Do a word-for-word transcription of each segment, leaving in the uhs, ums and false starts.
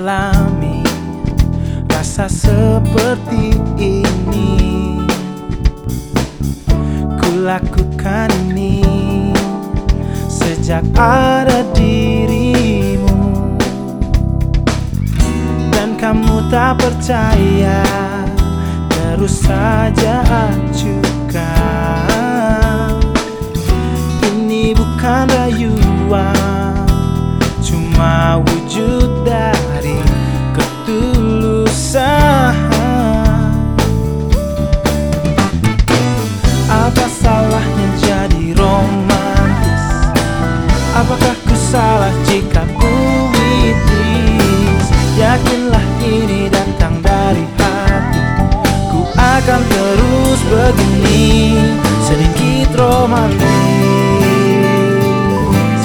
alami rasa seperti ini. Ku lakukan ini sejak ada dirimu, dan kamu tak percaya, terus saja acukan. Ini bukan rayuan, cuma wujud dari ketulusan. Apa salahnya jadi romantis? Apakah ku salah jika puitis? Yakinlah ini datang dari hati. Ku akan terus begini, sedikit romantis.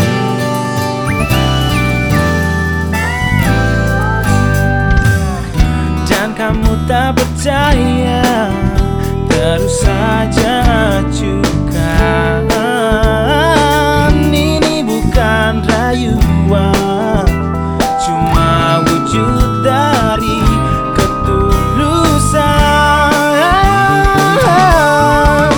Dan kamu tak percaya, terus saja acukan. Ini bukan rayuan, cuma wujud dari ketulusan.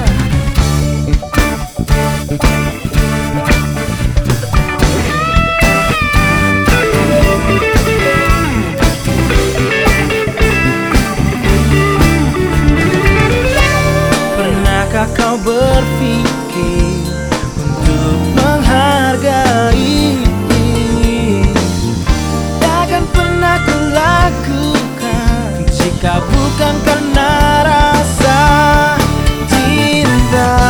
Pernahkah kau berpikir untuk menghargai? Takkan pernah ku lakukan jika bukan karena rasa cinta.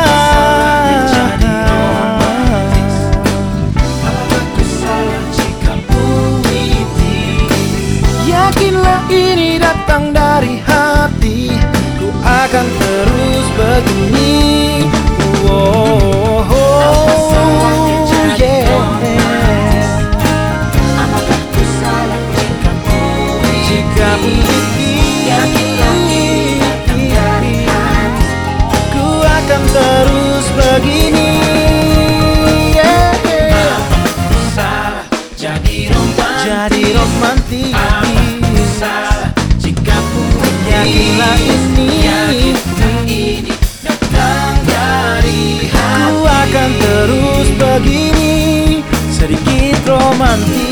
Apakah ku salah jika puitis? Yakinlah ini datang dari hati. Ku akan terus begini. Oh, oh, oh, yeah. Apakah ku salah jika puitis? Jika puitis, yakinlah ini datang dari hati. Ku akan terus begini. Yeah. Apakah ku salah jadi romantis? Jadi romantis. Apakah ku salah jika puitis? Yakinlah ini, yakinlah ini datang dari hati. Ku akan terus begini, sedikit romantis.